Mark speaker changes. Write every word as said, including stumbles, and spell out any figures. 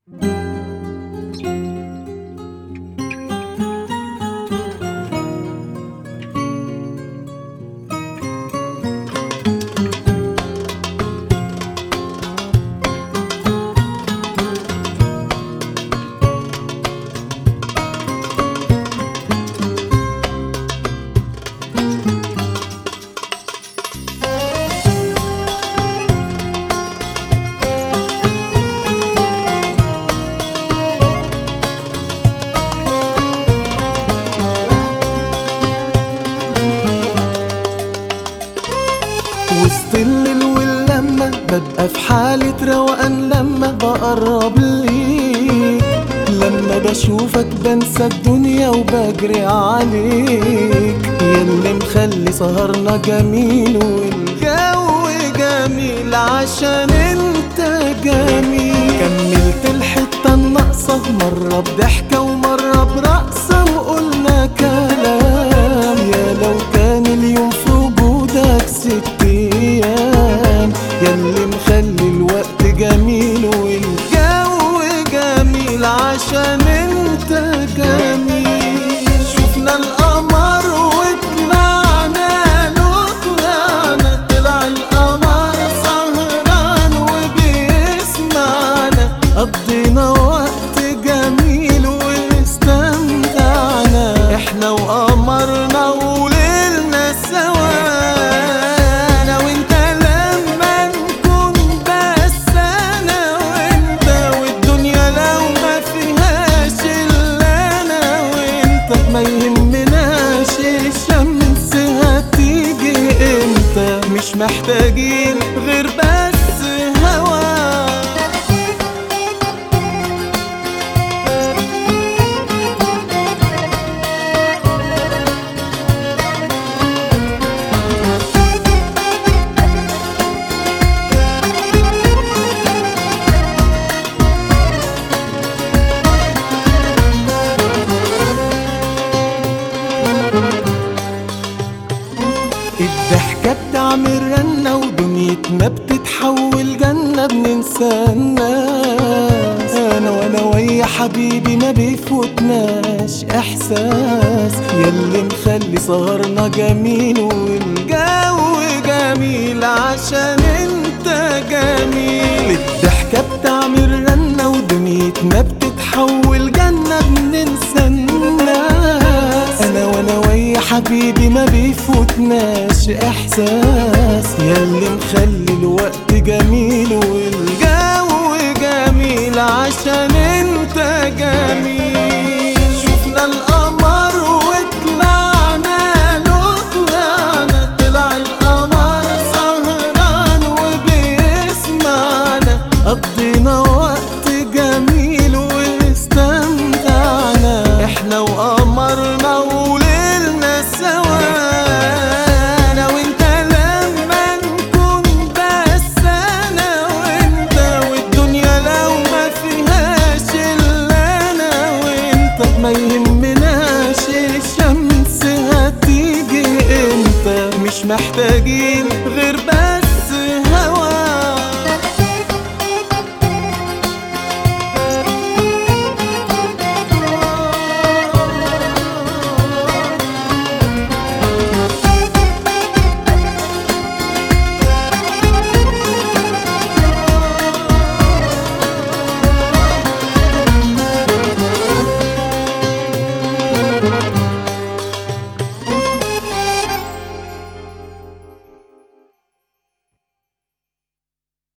Speaker 1: وسط الليل واللمة ببقى في حالة روقان لما بقرب ليك، لما بشوفك بنسى الدنيا وبجري عليك، ياللي مخلي سهرنا جميل والجو جميل عشان انت جميل. كملت الحتة الناقصة مرة بضحكة ومرة برقصة وقلنا كلام، يا لو كان اليوم في وجودك ست ايام، ياللي مخلي الوقت جميل والجو جميل عشان انت جميل. شفنا القمر وطلعنا له طلعنا، طلع القمر سهران وبيسمعنا، قضينا وقت جميل واستمتعنا احنا وقمرنا وليلنا سوا. ما يهمناش الشمس هتيجي امتى، مش محتاجين غير بس هوا. الضحكة بتعمل رنة ودنيتنا بتتحول جنة، بننسى الناس أنا وأنا ويا حبيبي ما بيفوتناش إحساس، ياللي مخلي سهرنا جميل والجو جميل عشان انت جميل. الضحكة بتعمل رنة ودنيتنا بتتحول جنة، بننسى الناس أنا وأنا ويا حبيبي ما بيفوتناش إحساس، ياللي مخلي الوقت جميل والجو جميل عشان انت جميل. شفنا القمر وطلعنا له طلعنا، طلع القمر سهران وبيسمعنا، قضينا وقت جميل واستمتعنا احنا وقمرنا وليلنا سوا. انا وانت لما نكون بس انا وانت، والدنيا لو ما فيهاش الا انا وانت، ما يهمناش الشمس هتيجي امتى، مش محتاج